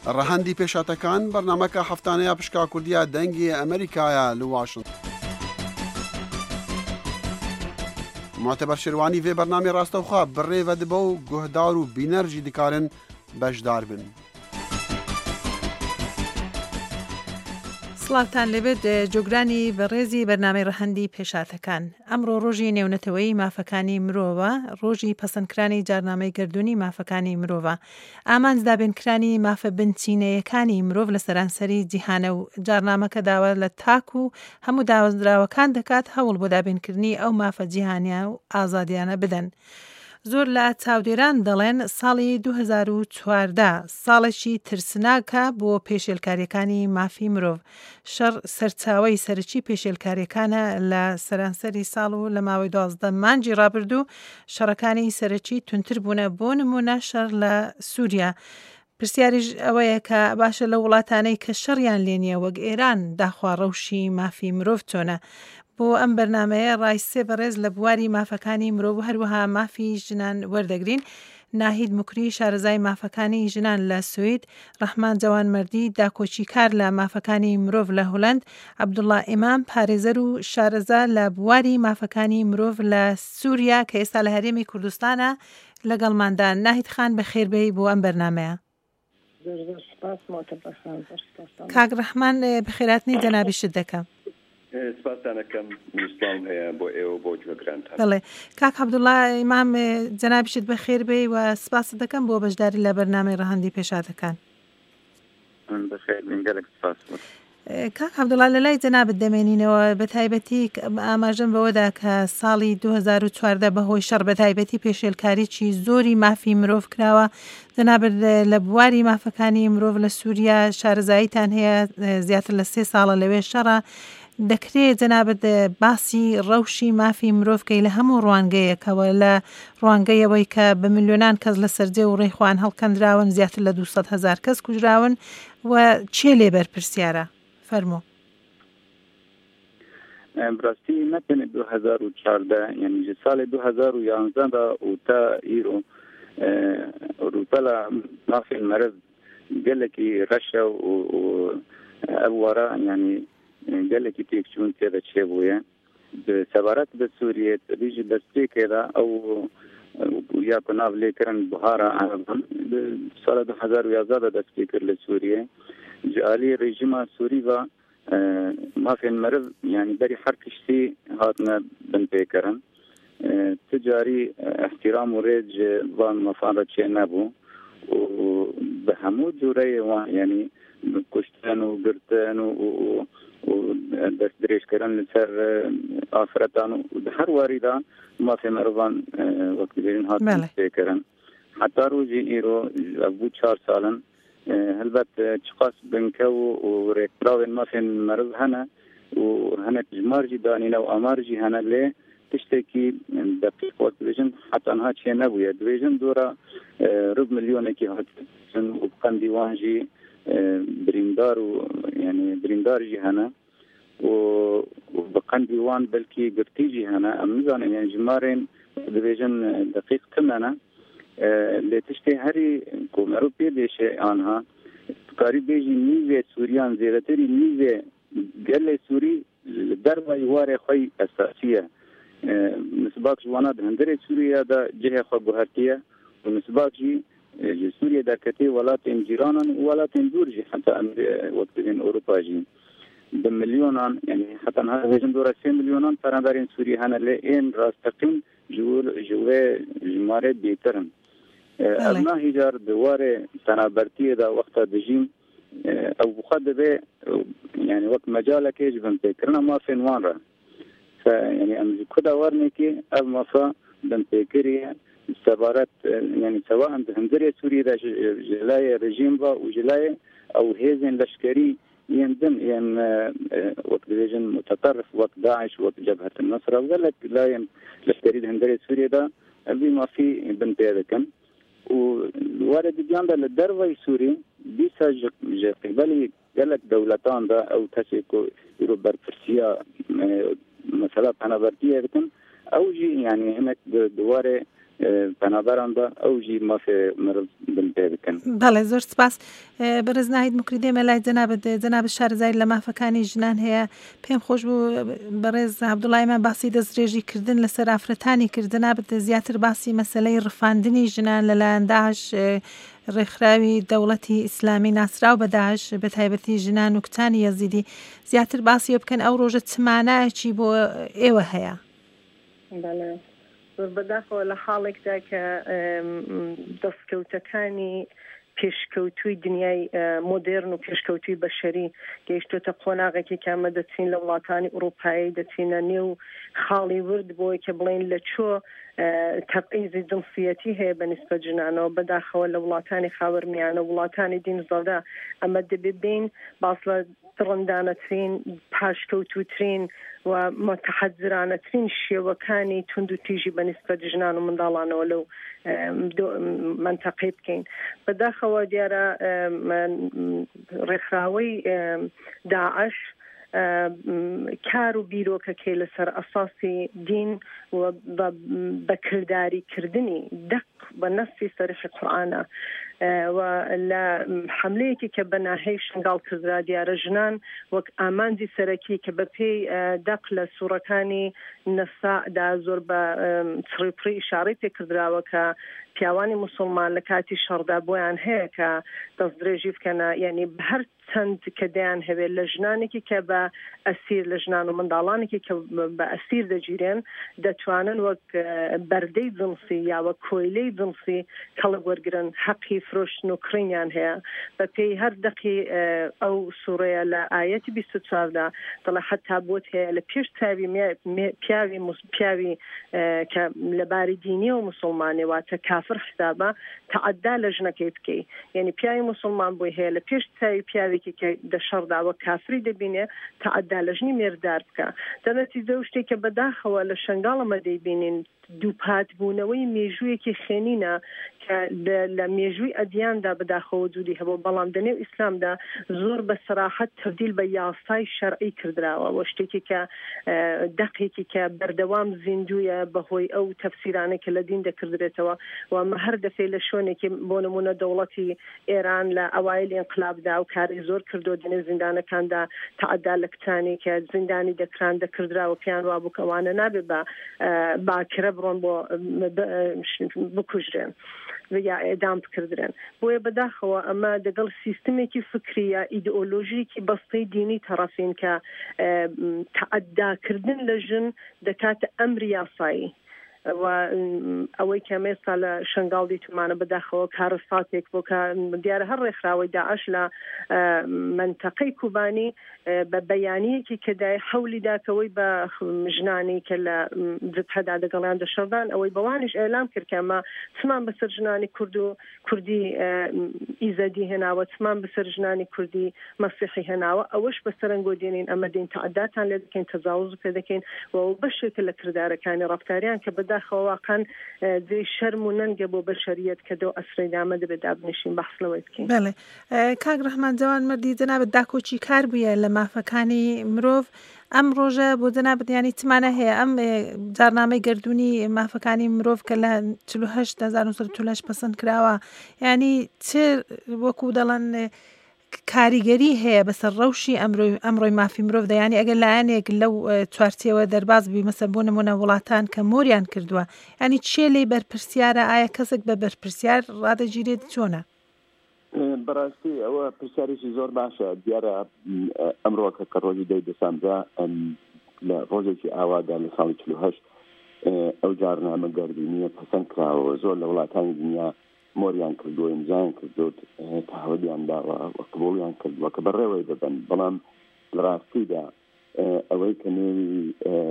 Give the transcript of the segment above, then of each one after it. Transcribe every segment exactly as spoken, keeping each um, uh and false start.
ڕەهەندی پێشاتەکان بەرنامەکە هەفتانەیە پشکا کوردیە دەنگی ئەمریکایە لە واشنگتن. معتبر شێروانی vê bernamê rastewxwe bi rê ve dibe û guhdar û bîner jî dikarin bejdar bin. سڵاوتان لەبێت جۆگرانی بەڕێزی بەرنامەی ڕەهەندی پێشاتەکان. ئەمڕۆ ڕۆژی نێونەتەوەی مافەکانی مرۆڤە، ڕۆژی پەسەندکرانی جارنامەی گردوونی مافەکانی مرۆڤە. ئامانجدابێنکرانی مافە بنچینەیەکانی مرۆڤ لە سەرانسەری جیهانە و جارنامەکە داوا لە تاک و هەموو داوەدراوەکان دەکات هەوڵ بۆ دابێنکردنی ئەو مافە جیهانیە و ئازادیانە بدەن. زۆر لە چاودێران دەڵێن ساڵی دوو هەزار و چواردە ساڵێکی ترسناکە بۆ پێشێلکاریەکانی مافی مرۆڤ. شەڕ سەرچاوەی سەرچی پێشێلکاریەکانە لە سەرانسەری ساڵ و لە ماوەی دوازدە مانگی ڕابردوو شەڕەکانی سەرچی تونتر بوونە بۆ نمونە شەڕ لە سووریا. پرسیاریش ئەوەیە کە باشە لە وڵاتانەی کە شەڕیان لێنیە وەک ئێران داخوا ڕەوشی مافی مرۆڤ چۆنە. بۆ ئەم بەرنمەیە ڕایسێ بەڕێز لە بواری مافەکانی مرۆڤ و هەروەها مافی ژنان وەردەگرین. ناهید مکری شارەزای مافەکانی ژنان لە سوید، ڕەحمان جەوانمەردی داکۆچی کار لە مافەکانی مرۆڤ لە هۆلەند، عەبدوڵڵا ئیمام پارێزەر و شارەزا لە بواری مافەکانی مرۆڤ لە سووریا کە ئێستا لە هەرێمی کوردستانە لەگەڵماندان. ناهید خان بەخێربێی بۆ ئەم بەرنمەیە. کاک ڕەحمان بەخێراتنی جەنابیشت دەکەم. سپاسانەکەم ویستام هەیە بۆ ئێوە بۆ جوێگرانتان. بەڵێ کاک عەبدوڵڵا ئیمام جەنابیشت بەخێر بێ و سپاس دەکەم بۆ بەشداری لە بەرنامەی ڕەهەندی پێشاتەکان. بەخێر گەلێک سپاس. کاک عەبدوڵڵا لە لای جەنابت دەمێنینەوە بە تایبەتی ئاماژەم بەوەدا کە ساڵی دوو هەزار و چواردە بەهۆی شەڕ بە تایبەتی پێشێلکاریی زۆری مافی مرۆڤ کراوە. جەنابەت لە بواری مافەکانی مرۆڤ لە سووریا شارەزاییتان هەیە زیاتر لە سێ ساڵە لەوێ شەڕە. دەکرێت جەنابەت باسی ڕەوشی مافی مرۆڤکەی لە هەموو ڕوانگەیەکەوە لە ڕوانگەیەوەی کە بە میلیۆنان کەس لە سەرجێ و ڕێخوان هەڵکەندراون زیاتر لە دووسەد هەزار کەس کوژراون و چێ لێبەر پرسیارە فەرموو. براستی نەتەنێ دوو هەزار و چواردە یعنی ساڵی دوو هەزار و یانزدە و تا ئیرۆ ئەوروپا لە مافی مەرز گەلێکی ڕەشە و ئەووارە ینی gelekî têkçûn tê de çêbûye bi sebaret bi Sûriyê bî ji destpêkê de ew ya ku nav lêkirin bihara Ereban bi sala du hezar û yazda de destpê kir li Sûriyê ji aliyê rejima Sûrî ve mafên meriv yani berî her tiştî hatine binpêkirin ticarî ihtiram û rêz ji van mafan re çê nebû û bi hemû cûreyê wan yani kuştin û girtin û و دەست درێژکردن لەسەر ئافرەتان و هەر واریدا مافێ مرۆڤان وەک دەبێن هاتن پێکردن حتا ڕۆژی ئیرۆ بوو چوار ساڵن هەلبەت چقاس بنکە و ڕێکراوێن مافێن مرۆڤ هەنە و هەنە ژمارجی دانینە و ئامارجی هەنە لێ تشتێکی دەقیق وەک دەبێژن حتەنها چێ نەبووە دەبێژن دوورە ڕوب ملیۆنێکی هاتن و بقەندی وانژی بریندار و یعنی بریندارجی هەنە و بقەندی وان بەلکی گرتیجی هەنە ئەم نزانن یعنی ژمارێن دەبێژن دقیق تمەنە لێ تشتێ هەری کو مرۆڤ پێ دێشێ ئانها کاری بێژی نیڤێ سووریان زێرەتری نیڤێ گەلێ سووری دەربای وارێ خۆی ئەساسیە مسباق جوانە هەندێرێ سووریادا جهێ خۆ گوهەرتیە و مسباقی سووریا دەکەتێ وڵاتên جیرانان و وڵاتên دوور jî heta em wek dibên Ewropa jî bi milyonan yani hetanha dibêjin dora sê milyonan pereberên Sûrî hene lê ên rasteqîn ji wê jimarê bêtir in. Ev nahî car di warê penabertiyê de wexta dijîn ew bixwe dibe yani wek mecalekê ji binpêkirina mafên wan re yani em ji ku de warnekê ev mafa binpêkiriye sebaret yani سواء هندرة سوريا جلاية رژیم و وجلاية أو هزن لشكري يندم ين وقت رژیم متطرف وقت داعش وقت جبهة النصر وقالك لا ين لشكري هندرة سوريا ده أبي ما في بنتيركن ووارد بيان ده للدروي سوري بيسا قبلي قالك دولتان ده أو تسيكو يروبر فرسيا مثلا أنا برتيه بكن أو جي يعني هناك دوارة بنابراین با اوجی مافی مرز بنده بکن. بله زور سپاس. برز نهید مکریده ملای جناب جناب شارزای لما فکانی جنان هیا پیم خوش بو برز عبدالله من باسی دزرجی کردن لسر افرتانی کردن ابد زیاتر باسی مسئله رفاندنی جنان للانداش رخراوی دولتی اسلامی نصراو بداعش بتایبتی جنان و کتانی یزیدی زیاتر باسی بکن او روز تمانه چی بو ایوه هیا. بله. بەداخەوە لە حاڵێکدا کە دەستکەوتەکانی پێشکەوتووی دنیای مۆدێرن و پێشکەوتووی بەشەری گەیشتۆتە قۆناغێکی کامە دەچین لە وڵاتانی ئوروپایی دەچینە نێو خاڵی ورد بۆی کە بڵێن لە چۆ تەبعیزی جنسیەتی هەیە بەنسبە جنانەوە بەداخەوە لە وڵاتانی خاوەرمیانە وڵاتانی دینزەدا ئەمە دەبێ بین باس لە دڕندانەترین پاشکەوتووترین و متحەزرانەترین شێوەکانی تونند و تیژی بەنسبە ژنان و منداڵانەوە لەو منتەقەی بکەین. بەداخەوە دیارە ڕێکخراوەی داعش کار و بیرۆکەکەی لەسەر ئەساسی دین و بەکرداریکردنی دەق بە نەسی سەرش قورئانە و لە حملەیەکی کە بەناهەی شنگاڵ کردرا دیارە ژنان وەک ئامانجی سەرەکی کە بە پێی دەق لە سوورەکانی نەسادا زۆر بە چڕیپڕی ئیشارەی پێکردراوە کە پیاوانی موسڵمان لە کاتی شەڕدا بۆیان هەیە کە دەستدرێژی بکەنە یعنی هەر چەند کە دەیان هەوێت لە ژنانێکی کە بە ئەسیر لە ژنان و منداڵانێکی کە بە ئەسیر دەگیرێن دەتوانن وەک بەردەی جنسی یا وەک کۆیلەی جنسی کەڵک وەرگرن حەقی فرۆشتن و کڕینیان هەیە بە پێی هەر دەقی ئەو سوورەیە لە ئایەتی بیست و چواردا دەڵێ حەتا بۆت هەیە لە پێش چاوی پیاوی پیاوی کە لەباری دینی و موسڵمانی واتە کافر حسابە تعەدا لە ژنەکەی بکەی یعنی پیاوی موسڵمان بۆی هەیە لە پێش چاوی پیاوێکی کە دەشەڕداوە کافری دەبینێ تعەدا لە ژنی مێردار بکە دەبێتی دە شتێکە بەداخەوە لە شنگاڵەمە دەیبینین دووپات بوونەوەی مێژوویەکی خێنینە کە لە مێژووی ئەدیاندا بەداخەوە جوودی هەبوو بەڵام دەنێو ئیسلامدا زۆر بە سەراحەت تەبدیل بە یاسای شەرعی کردراوە وە شتێکی کە دەقێکی کە بەردەوام زیندویە بەهۆی ئەو تەفسیرانە کە لە دین دەکردرێتەوە و ئەمە هەر دەفێ لە شوێنێکی بۆ نمونە دەوڵەتی ئێران لە ئەوایل ئینقلابدا و کاری زۆر کردو دنێ زیندانەکاندا تعەدا لە کتانی کە زیندانی دەکران دەکردراوە پێیان وا بوو کەوانە نابێت بە باکرە بڕۆن بۆ بکوژرێن یا ئێدام بکردرێن بۆیە بەداخەوە ئەمە دەگەڵ سیستمێکی فکریە ئیدئۆلۆژیکی بەستەی دینی تەڕەفین کە تعەداکردن لە ژن دەکاتە ئەمری یاسایی و ئەوەی کە مێستا لە شنگاڵی تومانە بەداخەوە کارەساتێک بۆ کە دیارە هەر ڕێکخراوەی داعش لە منتەقەی کوبانی بە بەیانیەکی کەدای حەولی داکەوەی بە ژنانی کە لە جبهەدا دەگەڵیان دەشەردان ئەوەی بەوانیش ئێلام کرد کە ئەمە چمان بەسەر ژنانی کورد و کوردی ئیزەدی هێناوە چمان بەسەر ژنانی کوردی مەسیحی هێناوە ئەوەش بەسەرنگۆ دێنین ئەمە دین تعەداتان لێ دەکەین تەجاوز پێ دەکەین و بەشێکە لە کردارەکانی ڕەفتاریان کە بەداخەواقان دوێ شەرم و نەنگە بۆ بەشەریەت کە دۆ ئەسرەی دامە دەبێت دابنیشین بەحسلەوەی بکەین. بەڵێ کاک ڕەحمان جەوان مەردی جەنابەت داکۆچی کار بووە لە مافەکانی مرۆڤ ئەم ڕۆژە بۆ جەنابەت ینی چمانە هەیە ئەم جارنامەی گردوونی مافەکانی مرۆڤ کە لە چل و هەشت هەزار و نۆ سەد و چل و هەشت پەسەند کراوە ینی چ وەکو دەڵێن کاریگەری هەیە بەسەر ڕەوشی ئەمڕۆی مافی مرۆڤ دەیانی ئەگەر لایەنێک لەو چوارچێوە دەرباز بی مەسەر بۆ نمونە وڵاتان کە مۆریان کردووە ینی چێ لێ بەرپرسیارە ئایا کەسێک بە بەرپرسیار ڕادەگیرێت چۆنە؟ بەڕاستی ئەوە پرسیارێکی زۆر باشە دیارە ئەمڕۆکە کە ڕۆژی دەی دەسامدا لە ڕۆژێکی ئاوادا لە ساڵی چل و هەشت ئەو جارنامە گەردوونیە پەسەند کراوە زۆر لە وڵاتانی دنیا مۆریان کردووە ئیمزایان کردوت تەحویلیان داوە قبوڵیان کردووە کە بەڕێوەی دەبن بەڵام لە ڕاستیدا ئەوەی کە نێوی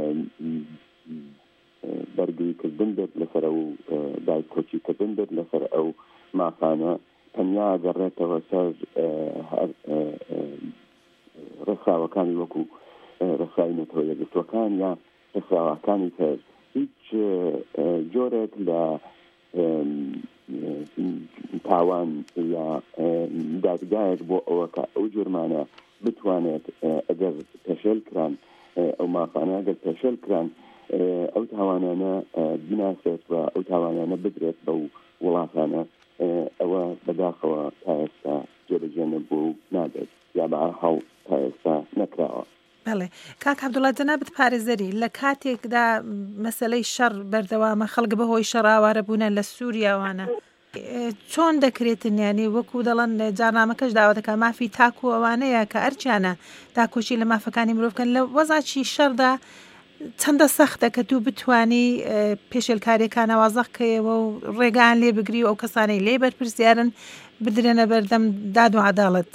بەردوویکردن بێت لەسەر ئەو دایکۆچیکردن بێت لەسەر ئەو مافانە تەنیا گەڕێتەوە سەر ڕێکخراوەکانی وەکو ڕێکخراوی نەتەوە یەکگرتووەکان یا ڕێکخراوەکانی تر هیچ جۆرێک لە تاوان یا دادگایەک بۆ ئەوە کە ئەو جورمانە بتوانێت ئەگەر پێشێل کران ئەو مافانە ئەگەر پێشێل کران ئەو تاوانانە بناسێت و ئەو تاوانانە بدرێت بەو وڵاتانە ئەوە بەداخەوە تا ئێستا جێبەجێ نەبوو و نابێت یا بە هەڵ تا ئێستا نەکراوە. بەڵێ کاک عەبدوڵڵا جەنابەت پارێزەری لە کاتێکدا مەسەلەی شەڕ بەردەوامە خەڵک بەهۆی شەڕاوارە بوونە لە سووریاوانە چۆن دەکرێتن ینی وەکو دەڵەن جارنامەکەش داوەتەکە مافی تاکو ئەوانەیە کە ئەرچیانە تاکۆشی لە مافەکانی مرۆڤکەن لە وەزاچی شەڕدا چەندە سەختە کە دوو بتوانی پێشێلکاریەکان ئاوازەخکەیەوە و ڕێگان لێ بگری و ئەو کەسانەی لێ بەرپرسیارن بدرێنە بەردەم داد و عەداڵەت.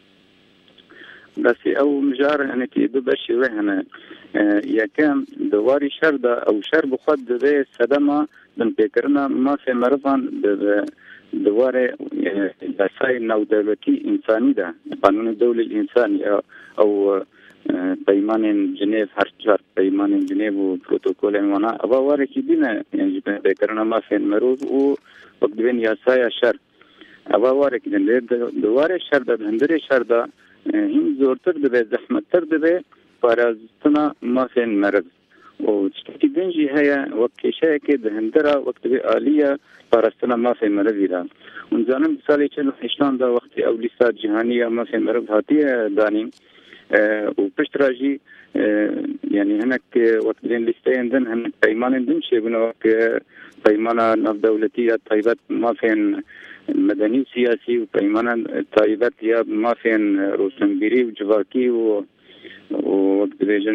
بەسی ئەو مژار هەنێکی دوو بەشی وێ هەنە یەکەم دەواری شەردا ئەو شەر بخوات دەبێت سەدەما بنپێکردنا مافێ مەرڤان دوارێ یاسای ناودەوڵەتی ئینسانیدا قانون دەولی ئینسانی ئەو پەیمانên Jinêv her çar peymanên Jinêv û protokolên wana ava warekî dîne yani ji pêkirina mafên mirov û wek dibên yasaya şer ava warekî din di warê şer de hindirê şer de hîn zortir dibe zehmettir dibe parastina mafên meriv û tiştekî din jî heye wek kêşeyekê di hindira wek dibe aliya parastina mafê merivî de hûn zanin bi salê çil û heştan da wextî ew lîsta cîhaniya mafê meriv hatiye danîn و پشت راجی یعنی هنک وقت دین لیستین دن هنک پیمان دن شیبونه وقت پیمان نافدولتی یا طایبت مافین مدنی سیاسی و پیمان طایبت یا مافین روشنگیری و جواکی و وقت بیجن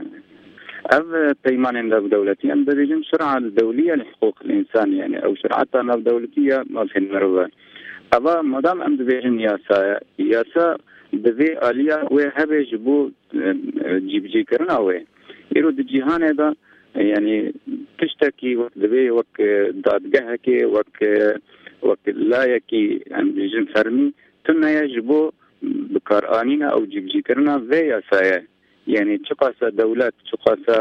اف پیمان نافدولتی ام بیجن شرعه دوليه لحقوق الانسان يعني او شرعه نافدولتيه مافین مروه اما مدام ام بیجن یاسا یاسا دوی آلیا و هبه جبو جیبجی کرنا و ایرو د جهان دا یعنی تشتکی وقت دوی وقت دادگاه کی وقت وقت لایه کی ام جن فرمی تنه یجبو بکار آنینا او جیبجی کرنا و یاسایه یعنی چقاسا دولت چقاسا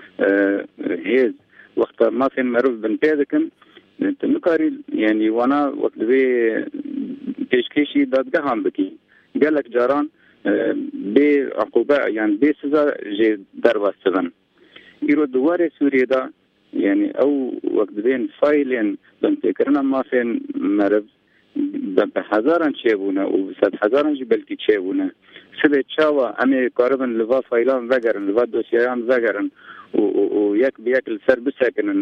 هیز وقت ما فين معروف بن بيدكن تنكاري يعني وانا وقت دوی پیشکشی دادگاه هم بکی قالك جاران بعقوبة يعني بسزا جي درواستن يرو دواري سوريا دا يعني أو وقت بين فايلين بنتكرنا ما فين مرض بحزارا تشيبونا وبسد حزارا جبلتي تشيبونا سبب تشاوا أمي قاربا لفا فايلان ذكرن لفا دوسيان ذكرن وياك بياك السر بساكن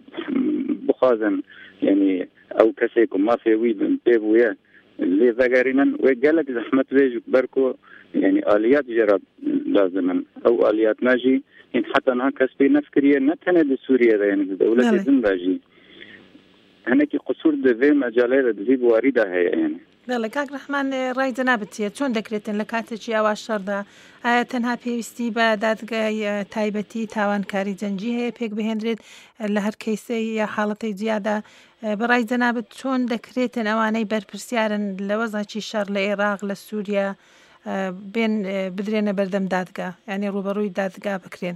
وبخازن يعني أو كسيكم ما في ويد بيبويا اللي ذكرنا وقالك زحمة ويج بركو يعني آليات جرب لازما أو آليات ناجي إن حتى أنها كسبي نفكرية نتنا بسوريا يعني دولة زنباجي هناك قصور دفي مجالات دفي واردة هي يعني بله کاک رحمان ڕای جەنابەتیە چۆن دەکرێتن لە کاتێکی ئاوا شەڕدا ئایا تەنها پێویستی بە دادگای تایبەتی تاوانکاری جەنجی هەیە پێک بهێنرێت لە هەر کەیسەی یا حاڵەتەی جیادا بەڕای جەنابەت چۆن دەکرێتن ئەوانەی بەرپرسیارن لە وەزاکی شەڕ لە عێراق لە سووریا بێن بدرێنە بەردەم دادگا یعنی ڕوبەڕووی دادگا بکرێن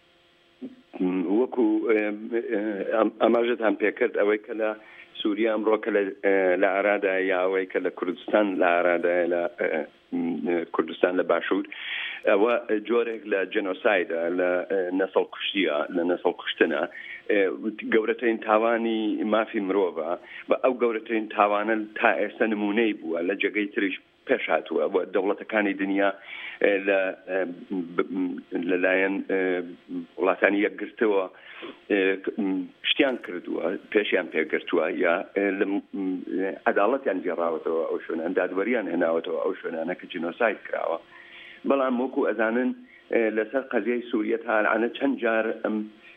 وەکو ئەماژت هەم پێکرد ئەوەی کە لە سووریا ئەمڕۆ کە لە عێراقدا یا ئەوەی کە لە کوردستان لە عێراقدا لە کوردستان لە باشوور ئەوە جۆرێک لە جێنۆسایدە لە نەسڵ کوشتیە لە نەسڵ کوشتنە گەورەترین تاوانی مافی مرۆڤە و ئەو گەورەترین تاوانە تا ئێستا نمونەی بووە لە جێگەی تریش پێش هاتووە بۆ دەوڵەتەکانی دنیا لەلایەن وڵاتانی یەکگرتووە شتیان کردووە پێشیان پێگرتووە یا عەداڵەتیان گێڕاوەتەوە ئەو شوێنە دادوەریان هێناوەتەوە ئەو شوێنانە کە جینۆساید کراوە بەڵام وەکو ئەزانن لەسەر قەزیەی سووریا تاالعانە چەند جار ئەم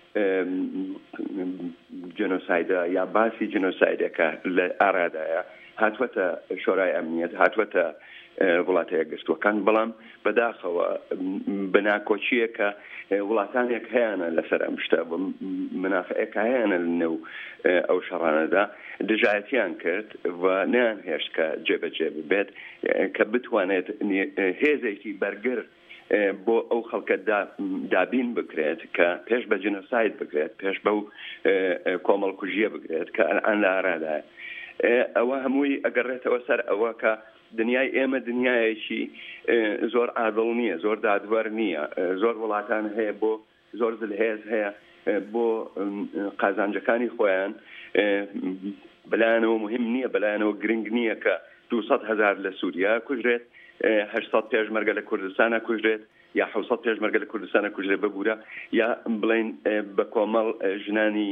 جینۆسایدە یا باسی جینۆسایدەکە لە ئارادایە هاتووەتە شۆرای ئەمنیەت هاتووەتە وڵاتە یەکگرتووەکان بەڵام بەداخەوە بەناکۆچیە کە وڵاتانێک هەیەنە لەسەر ئەم شتە منافعەیەک هەیەنە لەنێو ئەو شەڕانەدا دژایەتیان کرد و نەیان هێشت کە جێبەجێ ببێت کە بتوانێت هێزێکی بەرگر بۆ ئەو خەڵکە دابین بکرێت کە پێش بە جینۆساید بکرێت پێش بەو کۆمەڵکوژیە بکرێت کە ئەلان لە ئارادایە ئەوە هەمووی ئەگەڕێتەوە سەر ئەوە کە دنیای ئێمە دنیایەکی زۆر عادڵ نییە زۆر دادوەر نییە زۆر وڵاتان هەیە بۆ زۆر زلهێز هەیە بۆ قازانجەکانی خۆیان بەلایەنەوە مهم نییە، بەلایەنەوە گرنگ نییە کە دووسەد هەزار لە سووریا کوژرێت، هەشسەد پێشمەرگە لە کوردستانە کوژرێت، یا حوسەد پێشمەرگە لە کوردستانە کوژرێت ببوورە، یا بڵێن بە کۆمەڵ ژنانی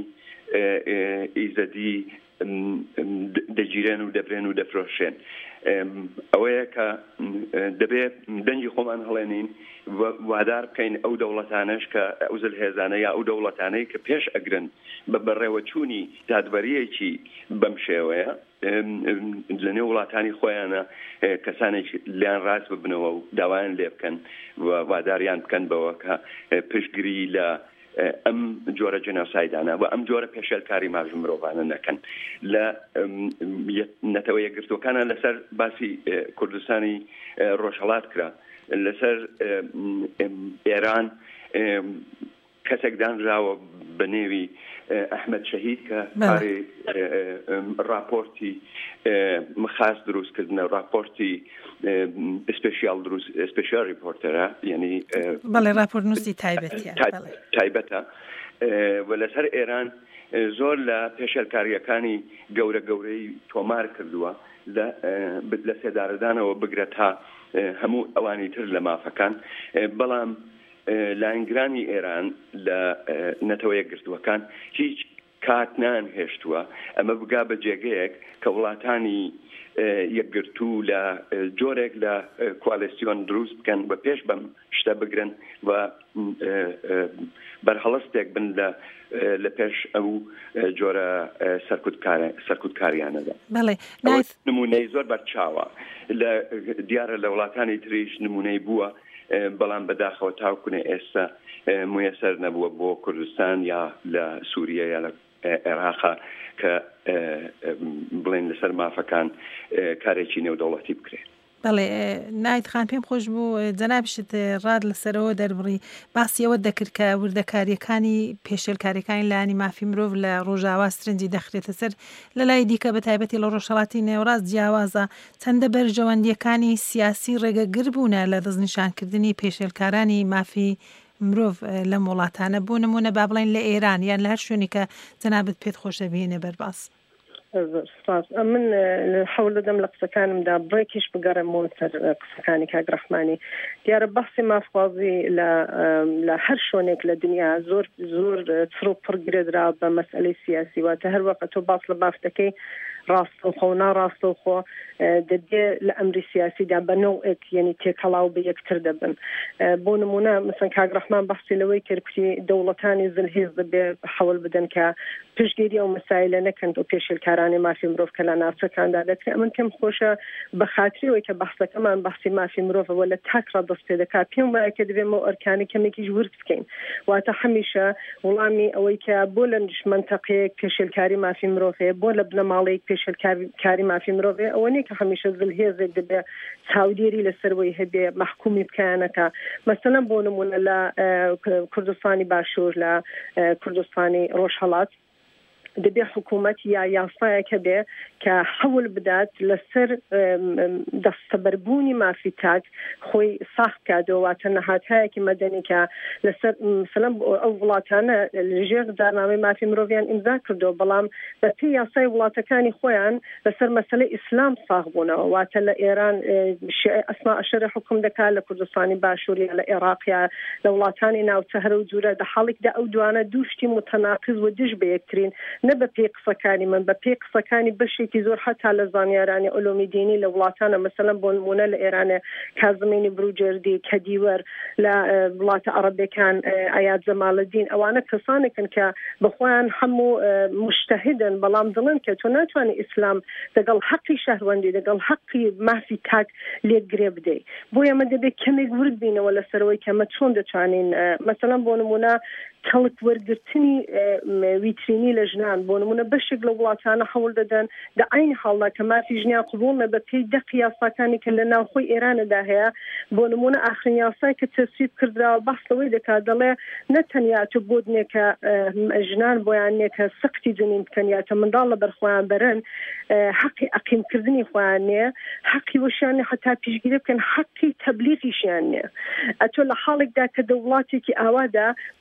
ئیزەدی دەگیرێن و دەبرێن و دەفرۆشێن. ئەوەیە کە دەبێت دەنگی خۆمان هەڵێنین وادار بکەین ئەو دەوڵەتانەش کە ئەو زلهێزانە یا ئەو دەوڵەتانەی کە پێش ئەگرن بە بەڕێوەچوونی دادوەریەکی بەم شێوەیە لە نێو وڵاتانی خۆیانە کەسانێکی لیان ڕاست ببنەوە و داوایان لێ بکەن و واداریان بکەن بەوە کە پشتگیری لە ئەم جۆرە جنۆسایدانە و ئەم جۆرە پێشێلکاری ماژ مرۆڤانە نەکەن. لە نەتەوە یەکگرتوەکانە لەسەر باسی کوردستانی ڕۆژهەڵات کرا، لەسەر ئێران کەسێک دانراوە بە نێوی ئەحمەد شەهید کە پارێ راپۆرتی مخاس دروستکردنە، راپۆرتی سپێشیال دروست سپێشیال ریپۆرتەرە، یعنی بەڵێ راپۆرت نووسی تایبەتیە تایبەتە و لەسەر ئێران زۆر لە پێشێلکاریەکانی گەورە گەورەی تۆمار کردووە لە سێدارەدانەوە بگرە تا هەموو ئەوانی تر لە مافەکان. بەڵام لاینگرانی ئێران لە نەتەوە یەکگرتووەکان هیچ کات نان هێشتووە ئەمە بگا بە جێگەیەک کە وڵاتانی یەکگرتوو لە جۆرێک لە کوالسیۆن دروست بکەن و پێش بەم شتە بگرن و بەرهەڵستێک بن لە پێش ئەو جۆرە سەرکوتکاریانەدا. نمونەی زۆر بەرچاوە لە دیارە لە وڵاتانی تریش نمونەی بووە، بەڵام بەداخەوە تاوکونێ ئێستا مویسەر نەبووە بۆ کوردستان یا لە سووریا یا لە عێراقا کە بڵێن لەسەر مافەکان کارێکی نێودەوڵەتی بکرێت. بەڵێ نایت خان پێم خۆش بوو جەنابشت ڕاد لەسەرەوە دەربڕی باسی ئەوە دەکرد کە وردەکاریەکانی پێشێلکاریەکانی لایانی مافی مرۆڤ لە ڕۆژاوا سرنجی دەخرێتە سەر، لە لای دیکە بە تایبەتی لە ڕۆژهەڵاتی نێوەڕاست جیاوازە چەندە بەرژەوەندیەکانی سیاسی ڕێگەگر بوونە لە دەستنیشانکردنی پێشێلکارانی مافی مرۆڤ لەم وڵاتانە. بۆ نمونە با بڵێن لە ئێران یان لە هەر شوێنی کە جەنابەت پێت خۆشە بهێنێ بەرباس. من حەول دەدەم لە قسەکانمدا بڕێکیش بگەڕێمەوە سەر قسەکانی کاک ڕەحمانی. دیارە بەحسی مافوازی لە هەر شوێنێک لە دنیا زۆر زۆر چڕ و پڕگرێدرا بە مەسئلەی سیاسی، واتە هەر وەقت تۆ باس لە باف دەکەی ڕاستەوخۆ و ناڕاستەوخۆ دەبێ لە ئەمری سیاسیدا بە نەوعێک یعنی تێکەڵاو بە یەکتر دەبن. بۆ نمونە مثلا کاک ڕەحمان بەحسی لەوەی کردی دەوڵەتانی زلهێز دەبێ حەول بدەن کە پشتگیری ئەو مەسایلە نەکەن و پێشێلکارانی مافی مرۆڤ کە لە ناوچەکاندا دەکرێت. ئەمن پێم خۆشە بە خاتریەوەی کە بەحسەکەمان بەحسی مافی مرۆڤەوە لە تاکڕا دەست پێ دەکات. پێم وایە کە دەبێمەوە ئەرکانی کەمێکیش ورد بکەین، واتە هەمیشە وەڵامی ئەوەی کە بۆ لە منتەقەیەک پێشێلکاری مافی مرۆڤەیە، بۆ لە بنەماڵەیەک پێشێلکاری مافی مرۆڤەیە، ئەوە نیە کە هەمیشە زلهێزێک دەبێ چاودێری لەسەرەوەی هەبێ محکومی بکەیانەکە. مەسەلەن بۆ نمونە لە کوردستانی باشوور لە کوردستانی ڕۆژهەڵات دەبێ حکوومەت یا یاسایەکە بێ کە حەول بدات لەسەر دەستەبەربوونی مافی تاک خۆی ساخت کاتەوە، واتە نەهاتایەکی مەدەنی کە لەسەر مثلەن ئەو وڵاتانە لەژێر دارنامەی مافی مرۆڤیان ئیمزا کردەوە، بەڵام بە پێی یاسای وڵاتەکانی خۆیان لەسەر مەسەلەی ئیسلام ساغ بوونەوە. واتە لە ئێران ئەسما ئەشەرە حکم دەکات، لە کوردستانی باشوور یا لە عێراقیا لە وڵاتانی ناوچە هەرە و جوورە دە حاڵێکدا ئەو دوانە دووشتی متەناقض و دژ بە یەکترین، نە بە پێی قسەکانی من، بە پێی قسەکانی بەشێکی زۆر حتا لە زانیارانی ئۆلۆمی دینی لە وڵاتانە، مەسەلەن بۆ نمونە لە ئێرانە کازمینی بروجردی کەدیوەر، لە وڵاتە عەرەبیەکان ئایاد جەمالەدین، ئەوانە کەسانێکن کە بەخۆیان هەموو مجتەهیدن، بەڵام دڵن کە تۆ ناتوانانی ئیسلام دەگەڵ حەقی شەهروەندی دەگەڵ حەقی مافی تاک لێگرێ بدەیت. بۆ ئێمە دەبێت کەمێک ورد بینەوە لەسەرەوەی کەمە چۆن دەتوانین مەسەلەن بۆ نمونە کەڵک وەرگرتنی ویترینی لە ژنان، بۆ نمونە بەشێک لە وڵاتانە حەول دەدەن دە عین حاڵدا کە مافی ژنیان قبوڵ نە بە پێی دەق یاساکانی کە لە ناوخۆی ئێرانەدا هەیە. بۆ نمونە ئاخرین یاسای کە تەسویب کردراوە بەحسەوەی دەکات، دەڵێ نەتەنیا تۆ بۆ دنێکە ژنان بۆیان نێکە سەقتی جنین بکەن یا تە منداڵ لە بەرخۆیان بەرن، حەقی ئەقیمکردنی خۆیان نییە، حەقی وەشیان حتا پیشگیری بکەن، حەقی تەبلیغیشیان نییە. ئەتۆ لە حاڵێکدا کە دەوڵاتێکی ئاوادا بەڵام دێنێ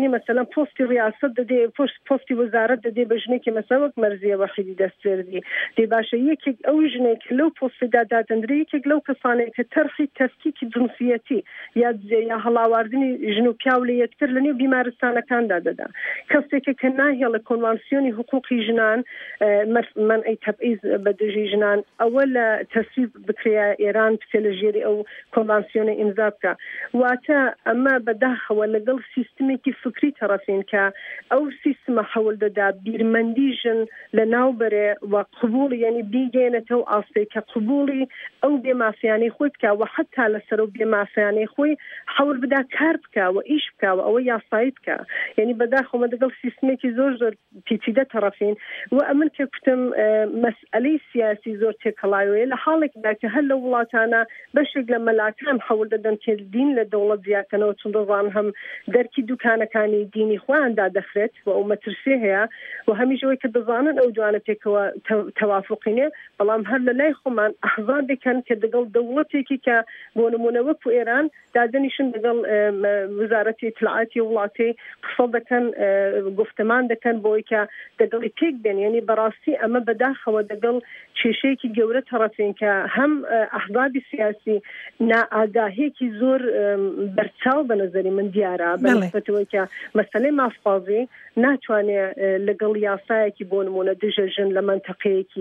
ژنێکی مەسەلەن پۆستی ڕیاست دەدێ پۆستی وەزارەت دەدێ بە ژنێکی مەسەڵ وەک مەرزیە وەحیدی دەستێردی دێ باشە یەکێک ئەو ژنێک لەو پۆستدا دادەندرێ یەکێک لەو کەسانێک کە تەرخی تەفکیکی جنسیەتی یا یا هەڵاواردنی ژن و پیاو لە یەکتر لە نێو بیمارستانەکاندا دەدا کەسێکە کە ناهێڵە کۆنڤانسیۆنی حقوقی ژنان منعی تەبعیض بە دژی ژنان ئەوە لە تەسویب بکرێ ئێران بچێ لە ژێری ئەو کۆنڤانسیۆنە ئیمزا بکە واتە ئەمە بەداخەوە لەگەڵ سیستمێکی فکری تەرەفین کە ئەو سیستمە حەول دەدا بیرمەندی ژن لە ناوبەرێ و قبوڵ یعنی بیگەێنێتەوە ئاستەی کە قبوڵی ئەو بێمافیانەی خۆی بکە و حتا لەسەر و بێمافیانەی خۆی حەول بدا کار بکە و ئیش بکە و ئەوە یاسایی بکە یعنی بەداخەوە دەگەڵ سیستمێکی زۆر زۆر پیچیدە تەرەفین و ئەمن کە کوتم مەسئلەی سیاسی زۆر تێکەڵایوەیە لە حاڵێکدا کە هەر لە وڵاتانە بەشێک لە مەلاکان حەول دەدەن کە دین لە دەوڵەت زیاکەنەوە چون دەزان هەم دەرکی دوکانەکانی دینی خۆیاندا دەخرێت و ئەو مەترسێ هەیە و هەمیشەوەی کە دەزانن ئەو جوانە پێکەوە تەوافقینێ بەڵام هەر لە لای خۆمان ئەحزابێکن کە دەگەڵ دەوڵەتێکی کە بۆ نمونە وەکو ئێران دادەنیشن دەگەڵ وزارەتی اطلاعاتی وڵاتی قسە دەکەن گفتمان دەکەن بۆی کە دەگەڵی پێک بێن یعنی بەڕاستی ئەمە بەداخەوە دەگەڵ کێشەیەکی گەورە تەرەفین کە هەم ئەحزابی سیاسی نائاگاهەیەکی زۆر بەرچاو بە نەزەری من دیارە بەنسبەتەوەی کە مەسەلەی مافقازی ناتوانێت لەگەڵ یاسایەکی بۆ نمونە دژە ژن لە منتەقەیەکی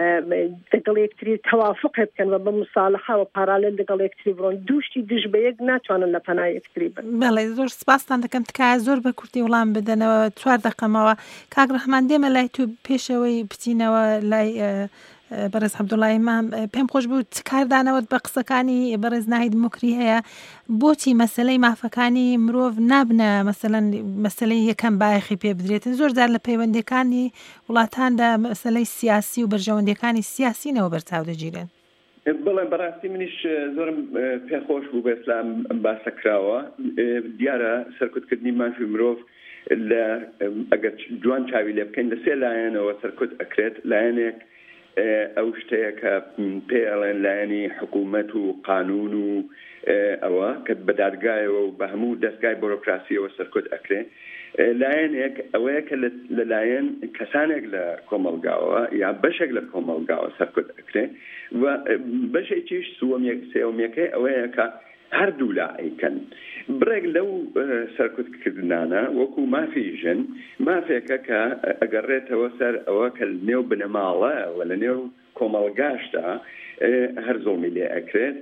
دەگەڵ یەکتری تەوافق بکەن و بە مصالحە و پارالل لەگەڵ یەکتری بڕۆن دووشتی دژ بە یەک ناتوانن لە پەنای یەکتری بن. بەڵێ زۆر سپاستان دەکەم تکایە زۆر بە کورتی وەڵام بدەنەوە چوار دەقەمەوە کاک ڕەحمان دێمە لای تو پێشەوەی بچینەوە لای بەڕێز عەبدوڵڵای مام پێم خۆش بوو کاردانەوەت بە قسەکانی بەڕێز ناهید موکری هەیە بۆچی مەسەلەی مافەکانی مرۆڤ نابنە مەسەلەن مەسەلەی یەکەم بایەخی پێ بدرێتن زۆر جار لە پەیوەندەکانی وڵاتاندا مەسەلەی سیاسی و بەرژەوەندەکانی سیاسینەوە بەرچاو دەگیرن. بەڵێ بەڕاستی منیش زۆرم پێخۆش بوو بە ئیسلام باسە کراوە دیارە سەرکوتکردنی مافی مرۆڤ لە ئەگەر جوان چاوی لێ بکەین لە سێ لایەنەوە سەرکوت ئەکرێت لایەنێک ئەو شتەیە کە پێڵێن لایەنی حکوومەت و قانون و ئەوە کە بەدادگایەوە و بە هەموو دەستگای بۆرۆکراسیەوە سەرکوت ئەکرێ لایەنێک ئەوەیە کە لەلایەن کەسانێک لە کۆمەلگاوە یا بەشێک لە کۆمەلگاوە سەرکوت ئەکرێ و بەشێکیش سێوەمیەکەی ئەوەیە کە هەردوو لاعیکەن برێک لەو سەرکوتکردانە وەکو مافی ژن مافێکە کە ئەگەڕێتەوە سەر ئەوە کە نێو بنەماڵە و لە نێو کۆمەڵگاشتا هەر زۆڵمی لێ ئەکرێت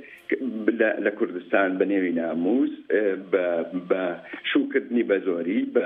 لە کوردستان بە نێوی ناموس بە شوکردنی بە زۆری بە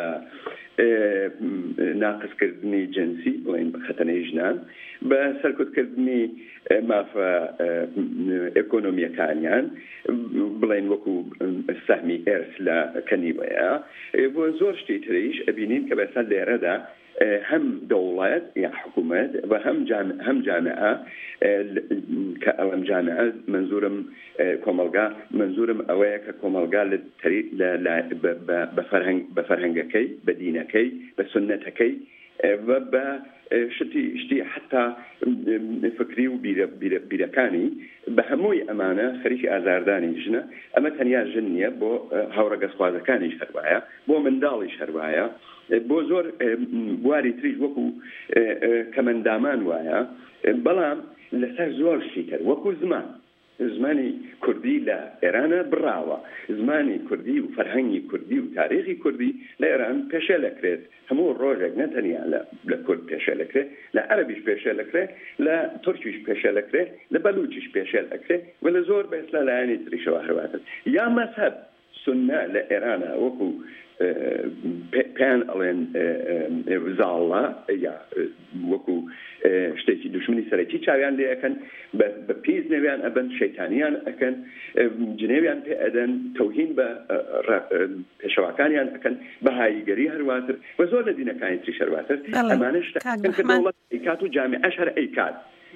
ناقصکردنی جنسی بڵێن بە خەتەنەی ژنان بە سەرکوتکردنی مافە ئێکۆنۆمیەکانیان بڵێن وەکو سەهمی ئێرس لە کەنیبەیە بۆ زۆر شتی تریش ئەبینین کە بەسەر لێرەدا هم دولت یا حکومت و هم جامعه هم جامعه که الان جامعه منظورم کاملگا منظورم اوه که کاملگا لتری ل بفرهنگ بفرهنگکی بدینکی بسنتکی و با شتی شتی حتی فکری و بیرکانی به هموی امانه خریک آزاردانی جنه اما تنیا جنیه با هورگس خوازکانیش هروایا با مندالیش هروایا بۆ زۆر بواری تریش وەکو کەمەندامان وایە بەڵام لەسەر زۆر شتی کرد وەکو زمان زمانی کوردی لە ئێرانە بڕاوە زمانی کوردی و فەرهەنگی کوردی و تاریخی کوردی لە ئێران پێشە لەکرێت هەموو ڕۆژێک نەتەنیا لە کورد پێشە لەکرێت لە عەرەبیش پێشە لەکرێت لە تورکیش پێشە لەکرێت لە بەلوچیش پێشە لەکرێت و لە زۆر بەس لە لایەنی تریشەوە هەرواتر یا مەذهب سنە لە ئێرانە وەکو پێیان ئەڵێن زاڵە یا وەکو شتێکی دوشمنی سەرەکی چاویان لێ ئەکەن بە پیس نێویان ئەبن شەیتانیان ئەکەن جنێویان پێ ئەدەن تەوهین بە پێشەواکانیان ئەکەن بەهاییگەری هەرواتر و زۆر لە دینەکانی تریش هەرواتر ئەمانە شتەکەن کە دەوڵەت ئەیکات و جامعەش هەر ئەیکات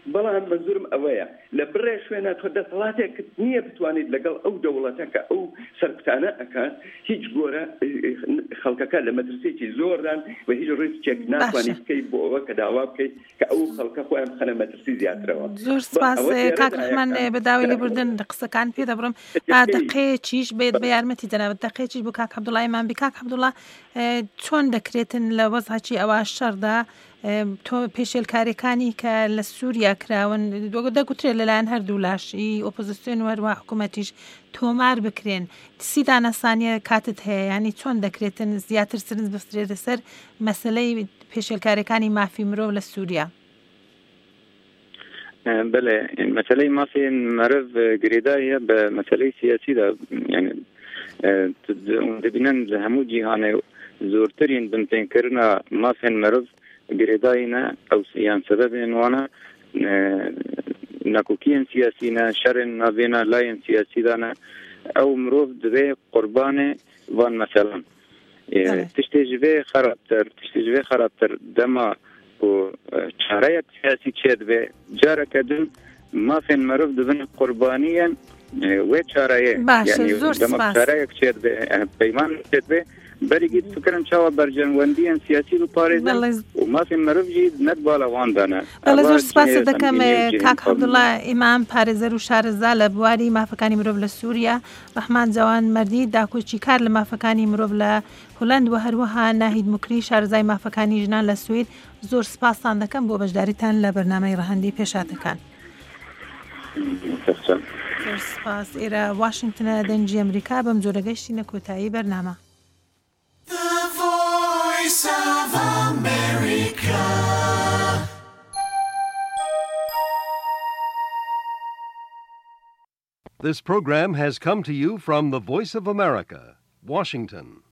بەڵام منزورم ئەوەیە لە بڕێ شوێنە تۆ دەسەڵاتێک نییە بتوانیت لەگەڵ ئەو دەوڵەتەکە ئەو سەرکوتانە ئەکات هیچ گۆرە خەڵکەکە لە مەترسێکی زۆردان و هیچ ڕێزێک ناتوانیت بکەیت بۆ ئەوە کە داوا بکەیت کە ئەو خەڵکە خۆیان بخەنە مەترسی زیاترەوە. زۆر سپاس کاک ڕەحمان بەداوای لێبوردن قسەکان پێ دەبڕم. دەقەیەکیش بێت بە یارمەتی جەنابەت دەقەیەکیش بۆ کاک عەبدوڵڵای مامبی. کاک عەبدوڵڵا چۆن دەکرێتن لە وەزعی ئەوە شەڕدا تۆ پێشێلکاریەکانی کە لە سووریا کراون دەگوترێت لەلایەن هەردوو لاشی ئۆپۆزیسیۆن وەروە حکوومەتیش تۆمار بکرێن سیدا نەسانیە کاتت هەیە ینی چۆن دەکرێتن زیاتر سرنج بسترێت لەسەر مەسلەی پێشێلکاریەکانی مافی مرۆڤ لە سووریا؟ بله مسئله مافی مرض گریداییه به مسئله سیاسی دا یعنی دبینن لهمو جیهانه زورترین بنتین کرنا مافی مرض گریدایینا او سیان سبب انوانا نکوکین سیاسی نه شر نابینا لاین سیاسی دانا او مروف دوی قربان وان مثلا تشتی جوی خرابتر تشتی جوی خرابتر دما و چاره سیاسی چید به جاره کدن ما فین مروف دبن قربانیان و چاره یعنی دما چاره چید به پیمان چید به بریگید فکرن چاوا برجنوندیان سیاسی رو پاریزن و ما فین مروف جید ند بالا وان دانه. بله زور سپاس دکم کاک عەبدوڵڵا ئیمام پارێزەر و شارەزا لە بواری مافەکانی مرۆڤ لە سووریا. ڕەحمان جوان مەردی داکۆچی کار لە مافەکانی مرۆڤ لە هۆلەند و هەروەها ناهید موکری شارەزای مافەکانی ژنان لە سوید. زۆر سپاسان دەکەم بۆ بەشداریتان لە بەرنامەی ڕەهەندی پێشاتەکان. زۆر سپاس. ئێرە واشنگتنە دەنجی ئەمریکا بەم جۆرە گەیشتینە کۆتایی بەرنامە. Of America. This program has come to you from the Voice of America, Washington.